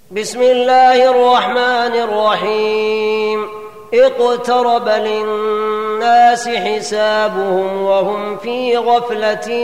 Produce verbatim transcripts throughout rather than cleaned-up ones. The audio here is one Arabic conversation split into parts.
بسم الله الرحمن الرحيم. اقترب للناس حسابهم وهم في غفلة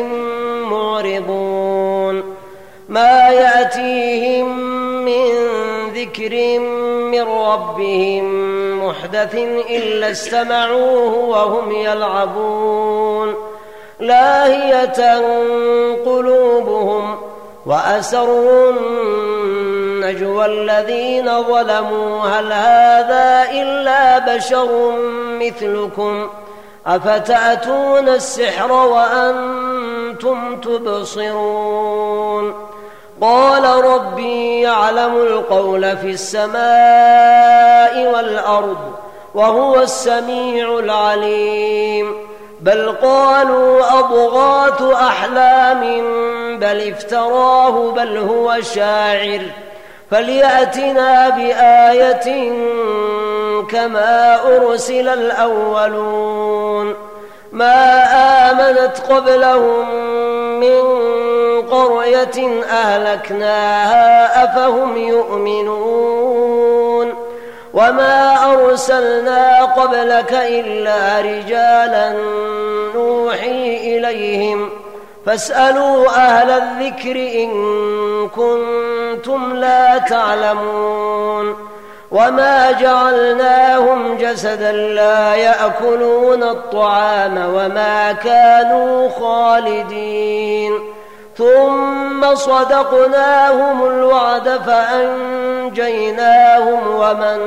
معرضون. ما يأتيهم من ذكر من ربهم محدث إلا استمعوه وهم يلعبون. لاهية قلوبهم وأسروا النجوى الذين ظلموا هل هذا إلا بشر مثلكم أفتأتون السحر وأنتم تبصرون. قال ربي يعلم القول في السماء والأرض وهو السميع العليم. بل قالوا أضغاث أحلام بل افتراه بل هو شاعر فليأتنا بآية كما أرسل الأولون. ما آمنت قبلهم من قرية أهلكناها أفهم يؤمنون. وما أرسلنا قبلك إلا رجالا نوحي إليهم فاسألوا أهل الذكر إن كنتم لا تعلمون. وما جعلناهم جسدا لا يأكلون الطعام وما كانوا خالدين. ثم صدقناهم الوعد فأنجيناهم ومن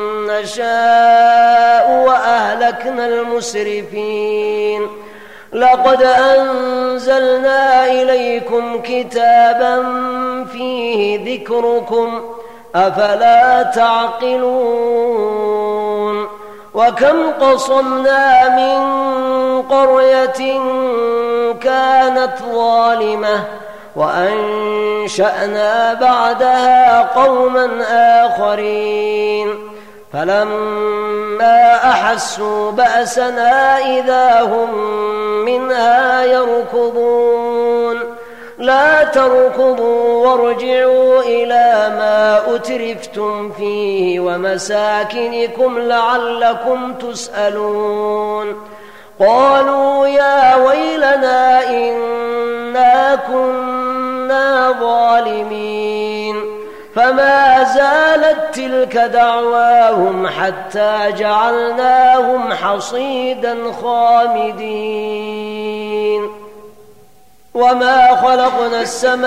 نشاء وأهلكنا المسرفين. لقد أنزلنا إليكم كتابا فيه ذكركم أفلا تعقلون. وكم قصمنا من قرية كانت ظالمة وأنشأنا بعدها قوما آخرين فلما أحسوا بأسنا إذا هم منها يركضون. لا تركضوا وارجعوا إلى ما أترفتم فيه ومساكنكم لعلكم تسألون. قالوا يا ويلنا إنا كنا ظالمين. فما زالت تلك دعواهم حتى جعلناهم حصيدا خامدين. وما خلقنا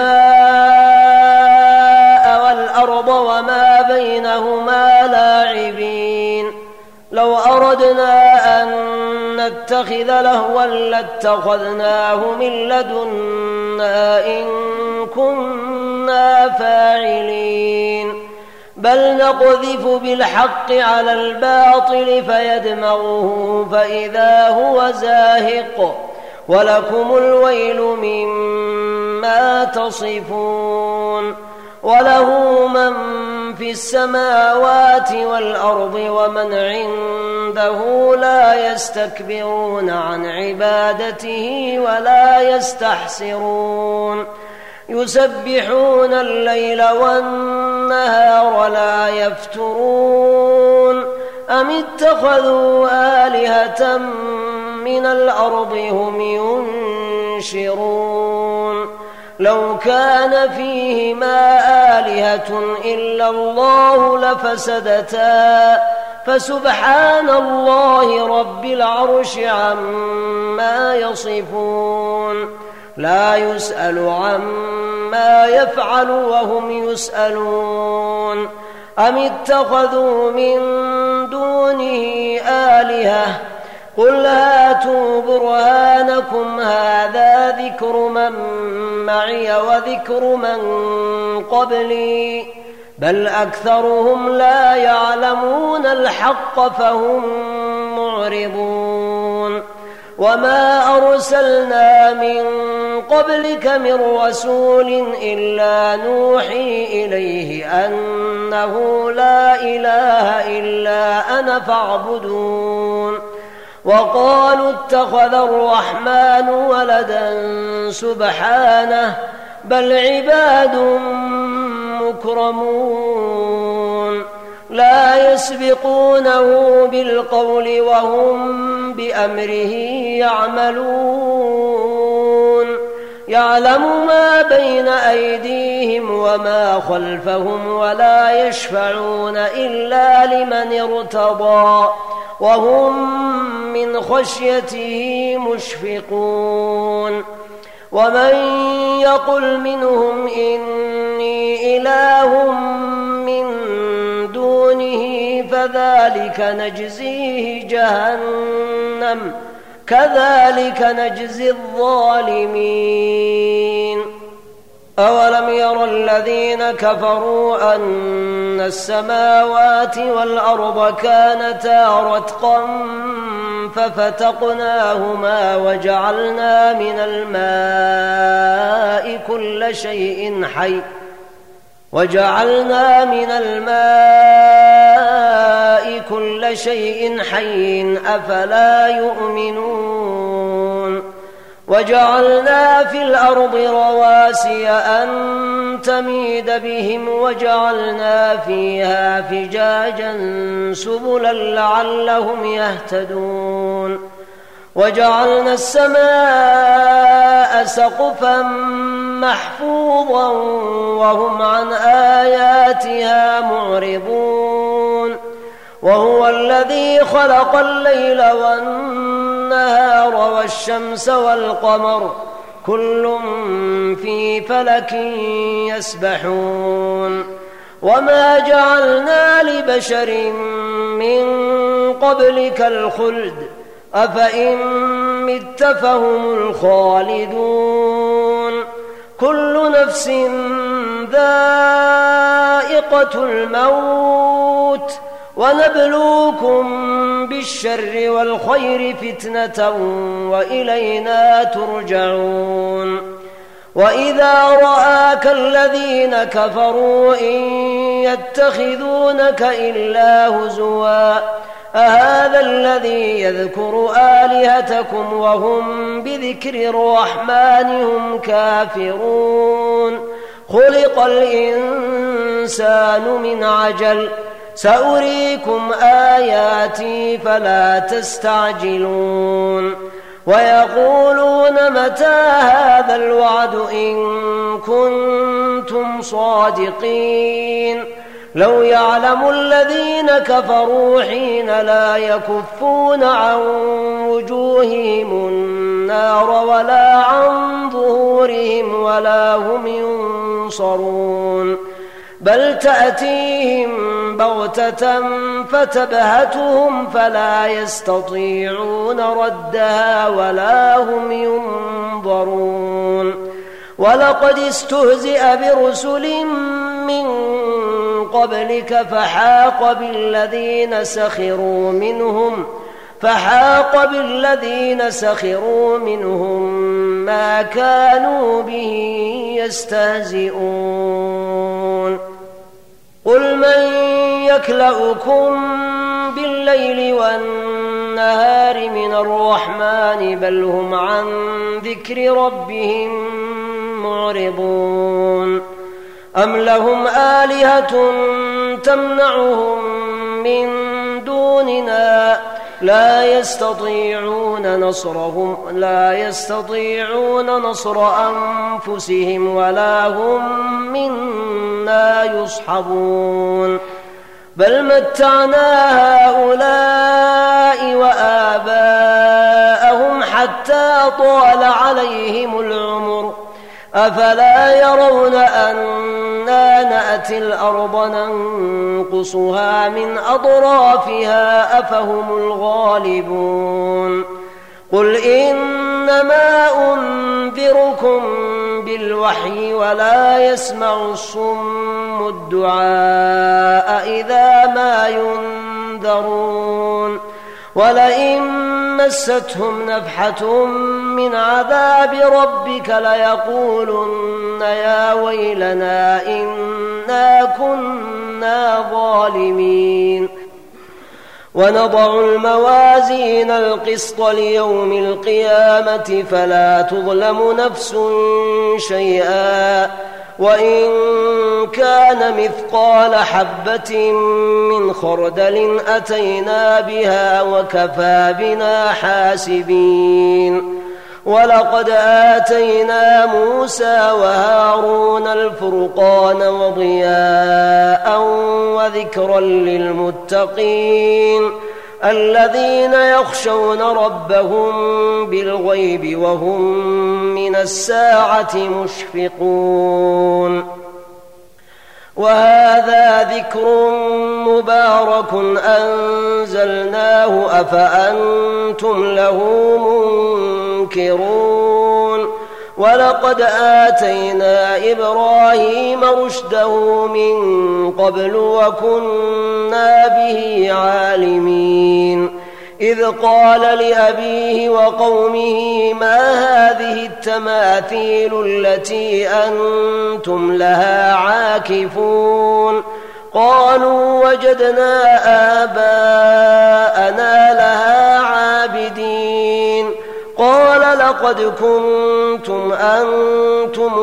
السماء والأرض وما بينهما لاعبين. لو أردنا أن نتخذ لهوا لاتخذناه من لدنا إن كنا فاعلين. بل نقذف بالحق على الباطل فيدمغه فإذا هو زاهق ولكم الويل مما تصفون. وله من في السماوات والأرض ومن عنده لا يستكبرون عن عبادته ولا يستحسرون. يسبحون الليل والنهار لا يفترون. أم اتخذوا آلهة من الأرض هم ينشرون. لو كان فيهما آلهة إلا الله لفسدتا فسبحان الله رب العرش عما يصفون. لا يسأل عما يفعل وهم يسألون. أم اتخذوا من دونه آلهة قل هاتوا برهانكم هذا ذكر من معي وذكر من قبلي بل أكثرهم لا يعلمون الحق فهم معرضون. وما أرسلنا من قبلك من رسول إلا نوحي إليه أنه لا إله إلا أنا فاعبدون. وقالوا اتخذ الرحمن ولدا سبحانه بل عباد مكرمون لا يسبقونه بالقول وهم بأمره يعملون يعلم ما بين أيديهم وما خلفهم ولا يشفعون إلا لمن ارتضى وهم من خشيته مشفقون ومن يقل منهم إني إله من دونه فذلك نجزيه جهنم كذلك نجزي الظالمين أولم ير الذين كفروا أن السماوات والأرض كانتا رتقا ففتقناهما وجعلنا من الماء كل شيء حي وجعلنا من الماء كل شيء حي أفلا يؤمنون وجعلنا في الأرض رواسي أن تميد بهم وجعلنا فيها فجاجا سبلا لعلهم يهتدون وجعلنا السماء سقفا محفوظا وهم عن آياتها معرضون وهو الذي خلق الليل والنهار والشمس والقمر كل في فلك يسبحون وما جعلنا لبشر من قبلك الخلد أفإن مت فهم الخالدون كل نفس ذائقة الموت ونبلوكم بالشر والخير فتنة وإلينا ترجعون وإذا رآك الذين كفروا إن يتخذونك إلا هزوا أهذا الذي يذكر آلهتكم وهم بذكر الرحمن هم كافرون خلق الإنسان من عجل سأريكم آياتي فلا تستعجلون ويقولون متى هذا الوعد إن كنتم صادقين لو يعلم الذين كفروا حين لا يكفون عن وجوههم النار ولا عن ظهورهم ولا هم ينصرون بل تأتيهم بغتة فتبهتهم فلا يستطيعون ردها ولا هم ينظرون ولقد استهزئ برسل من قبلك فحاق بالذين سخروا منهم فحاق بالذين سخروا منهم ما كانوا به يستهزئون قل من يكلؤكم بالليل والنهار من الرحمن بل هم عن ذكر ربهم معرضون أم لهم آلهة تمنعهم من دوننا لا يستطيعون نصرهم لا يستطيعون نصر أنفسهم ولا هم منا يصحبون بل متعنا هؤلاء وآباءهم حتى طال عليهم العمر أفلا يرون أنا نأتي الأرض ننقصها من أطرافها أفهم الغالبون قل إنما أنذركم بالوحي ولا يسمع الصم الدعاء إذا ما ينذرون ولئن مستهم نفحة من عذاب ربك ليقولن يا ويلنا إنا كنا ظالمين ونضع الموازين القسط ليوم القيامة فلا تظلم نفس شيئا وإن كان مثقال حبة من خردل أتينا بها وكفى بنا حاسبين ولقد آتينا موسى وهارون الفرقان وضياء وذكرا للمتقين الذين يخشون ربهم بالغيب وهم من الساعة مشفقون وهذا ذكر مبارك أنزلناه أفأنتم له منكرون ولقد آتينا إبراهيم رشده من قبل وكنا به عالمين إذ قال لأبيه وقومه ما هذه التماثيل التي أنتم لها عاكفون قالوا وجدنا آباءنا لها عابدين قال لقد كنتم أنتم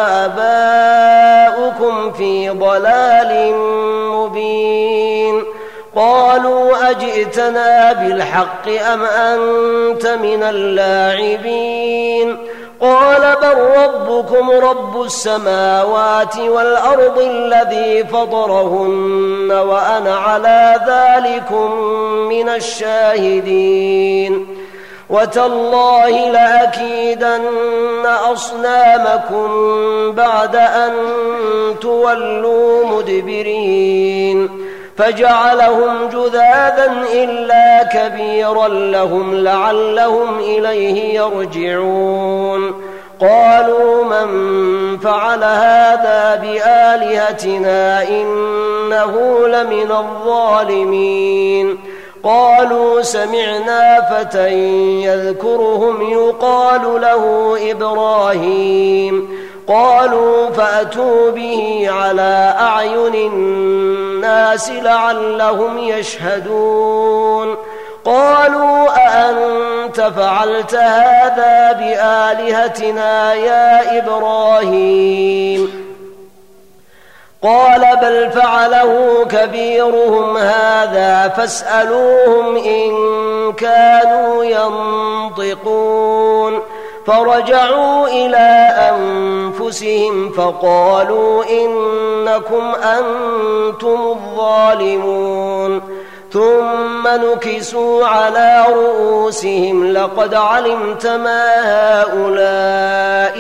وآباؤكم في ضلال مبين قالوا أجئتنا بالحق أم أنت من اللاعبين قال بل ربكم رب السماوات والأرض الذي فطرهن وأنا على ذلكم من الشاهدين وتالله لأكيدن أصنامكم بعد أن تولوا مدبرين فجعلهم جذاذا إلا كبيرا لهم لعلهم إليه يرجعون قالوا من فعل هذا بآلهتنا إنه لمن الظالمين قالوا سمعنا فتى يذكرهم يقال له إبراهيم قالوا فأتوا به على أعين الناس لعلهم يشهدون قالوا أأنت فعلت هذا بآلهتنا يا إبراهيم قال بل فعله كبيرهم هذا فاسألوهم إن كانوا ينطقون فرجعوا إلى أنفسهم فقالوا إنكم أنتم الظالمون ثم نكسوا على رؤوسهم لقد علمت ما هؤلاء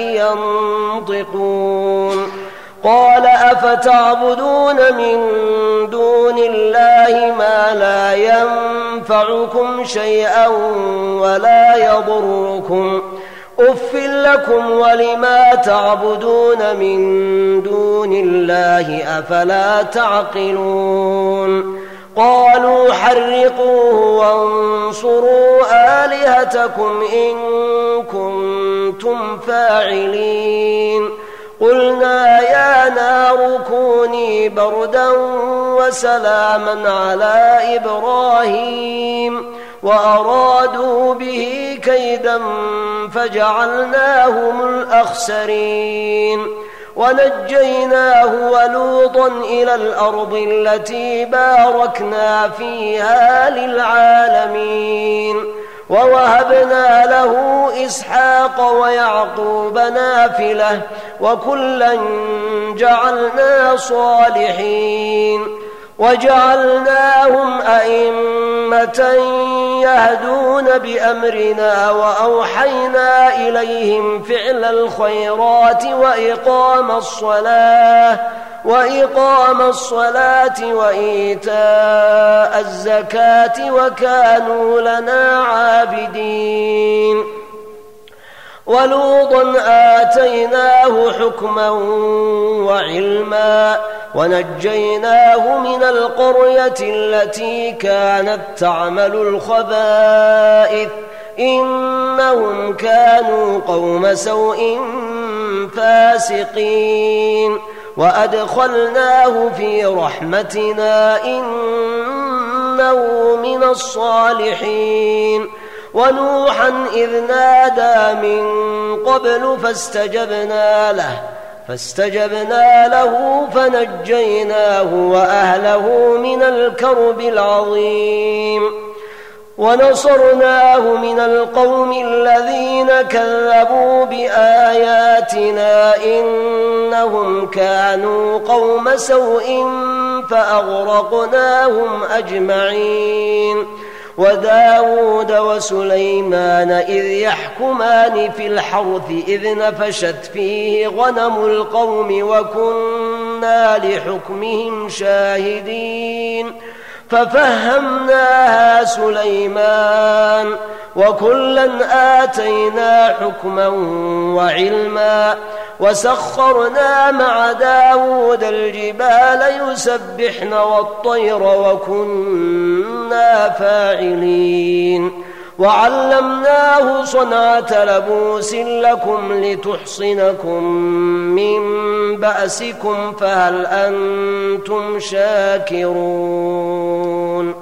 ينطقون قال أفتعبدون من دون الله ما لا ينفعكم شيئا ولا يضركم أف لكم ولما تعبدون من دون الله أفلا تعقلون قالوا حرقوه وانصروا آلهتكم إن كنتم فاعلين قلنا يا نار كوني بردا وسلاما على إبراهيم وأرادوا به كيدا فجعلناهم الأخسرين ونجيناه ولوطا إلى الأرض التي باركنا فيها للعالمين ووهبنا له إسحاق ويعقوب نافلة وكلا جعلنا صالحين وجعلناهم أئمة يهدون بأمرنا وأوحينا إليهم فعل الخيرات وإقام الصلاة وإقام الصلاة وإيتاء الزكاة وكانوا لنا عابدين ولوطا آتيناه حكما وعلما ونجيناه من القرية التي كانت تعمل الخبائث إنهم كانوا قوم سوء فاسقين وأدخلناه في رحمتنا إنه من الصالحين ونوحا إذ نادى من قبل فاستجبنا له فاستجبنا له فنجيناه وأهله من الكرب العظيم ونصرناه من القوم الذين كذبوا بآياتنا إنهم كانوا قوم سوء فأغرقناهم أجمعين وداود وسليمان إذ يحكمان في الحرث إذ نفشت فيه غنم القوم وكنا لحكمهم شاهدين ففهمناها سليمان وكلا آتينا حكما وعلما وسخرنا مع داود الجبال يسبحن والطير وكنا فاعلين وعلمناه صنعة لبوس لكم لتحصنكم من بأسكم فهل أنتم شاكرون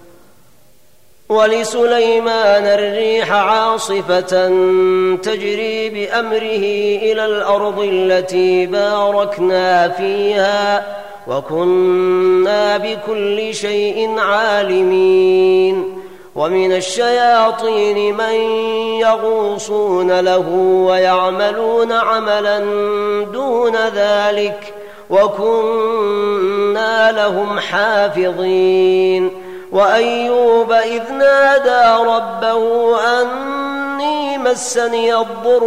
ولسليمان الريح عاصفة تجري بأمره إلى الأرض التي باركنا فيها وكنا بكل شيء عالمين ومن الشياطين من يغوصون له ويعملون عملا دون ذلك وكنا لهم حافظين وأيوب إذ نادى ربه أني مسني الضر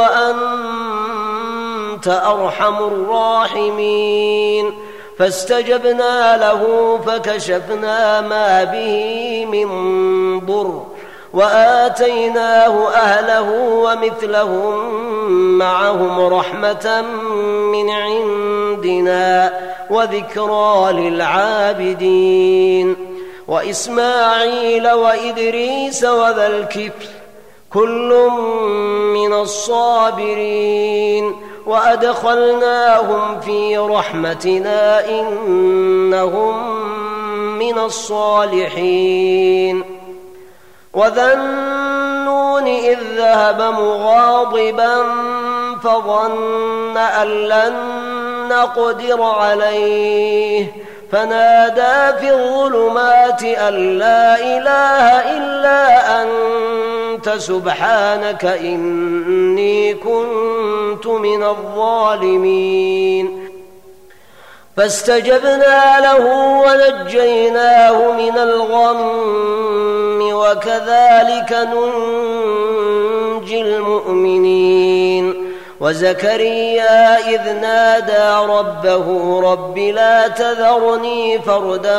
وأنت أرحم الراحمين فاستجبنا له فكشفنا ما به من ضر وآتيناه أهله ومثلهم معهم رحمة من عندنا وذكرى للعابدين وإسماعيل وإدريس وذا الكفل كل من الصابرين وأدخلناهم في رحمتنا إنهم من الصالحين وذا النون إذ ذهب مغاضبا فظن أن لن نقدر عليه فنادى في الظلمات أن لا إله إلا أنت سبحانك إني كنت من الظالمين فاستجبنا له ونجيناه من الغم وكذلك ننجي المؤمنين وزكريا إذ نادى ربه رب لا تذرني فردا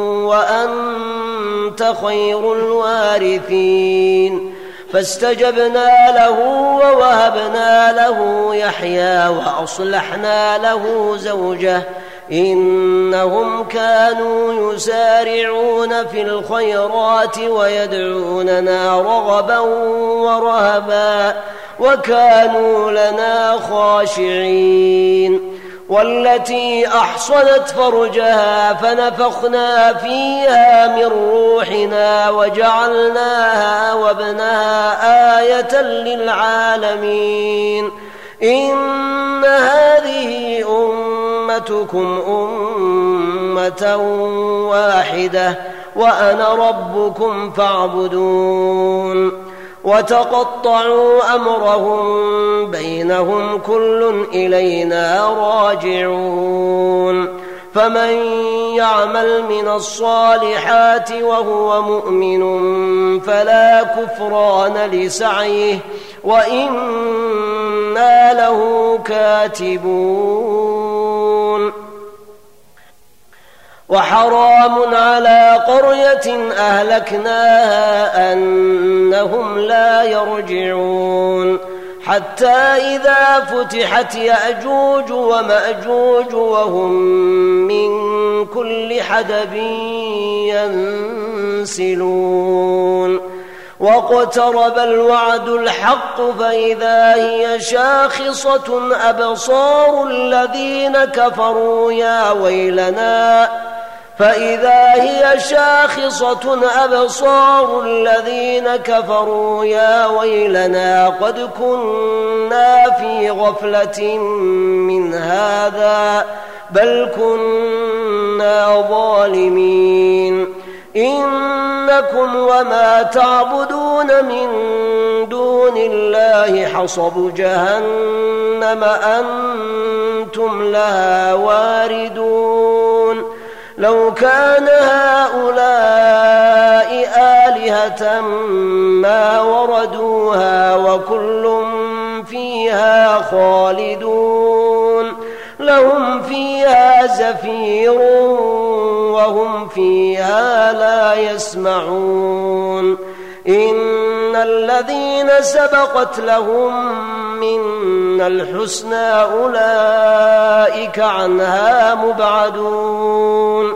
وأنت خير الوارثين فاستجبنا له ووهبنا له يحيى وأصلحنا له زوجه إنهم كانوا يسارعون في الخيرات ويدعوننا رغبا ورهبا وكانوا لنا خاشعين والتي أحصنت فرجها فنفخنا فيها من روحنا وجعلناها وابنها آية للعالمين إن هذه أمتكم أمة واحدة وأنا ربكم فاعبدون وتقطعوا أمرهم بينهم كل إلينا راجعون فمن يعمل من الصالحات وهو مؤمن فلا كفران لسعيه وإنا له كاتبون وحرام على قرية أهلكناها أنهم لا يرجعون حتى إذا فتحت يأجوج ومأجوج وهم من كل حدب ينسلون واقترب الوعد الحق فإذا هي شاخصة أبصار الذين كفروا يا ويلنا فإذا هي شاخصة أبصار الذين كفروا يا ويلنا قد كنا في غفلة من هذا بل كنا ظالمين إنكم وما تعبدون من دون الله حصب جهنم أنتم لها واردون لو كان هؤلاء آلهة ما وردوها وكل فيها خالدون لهم فيها زفير وهم فيها لا يسمعون إن الذين سبقت لهم منا الحسنى أولئك عنها مبعدون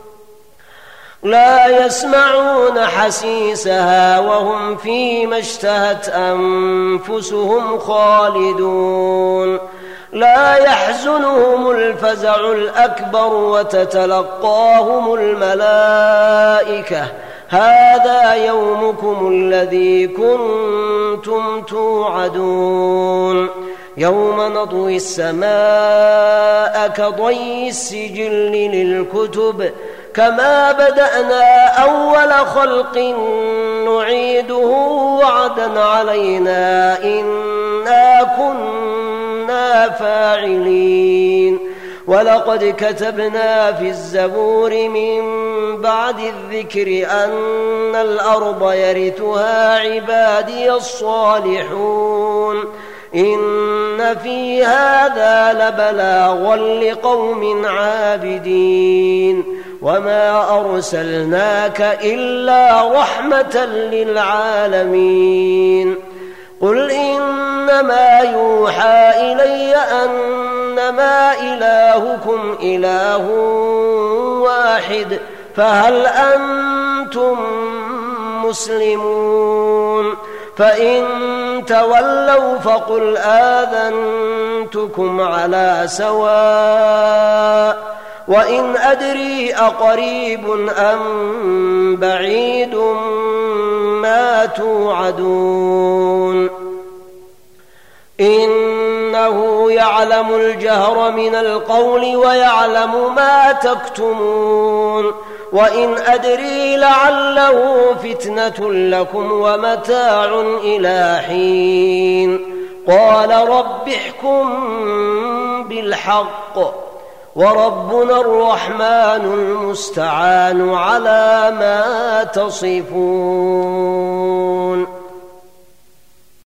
لا يسمعون حسيسها وهم فيما اشتهت أنفسهم خالدون لا يحزنهم الفزع الأكبر وتتلقاهم الملائكة هذا يومكم الذي كنتم توعدون يوم نطوي السماء كطي السجل للكتب كما بدأنا أول خلق نعيده وعدا علينا إنا كنا فاعلين ولقد كتبنا في الزبور من بعد الذكر أن الأرض يرثها عبادي الصالحون إن في هذا لبلاغا لقوم عابدين وما أرسلناك إلا رحمة للعالمين قل إنما يوحى إلي أنما إلهكم إله واحد فهل أنتم مسلمون فإن تولوا فقل آذنتكم على سواء وإن أدري أقريب أم بعيد ما توعدون إنه يعلم الجهر من القول ويعلم ما تكتمون وإن أدري لعله فتنة لكم ومتاع إلى حين قال رب احكم بالحق وربنا الرحمن المستعان على ما تصفون.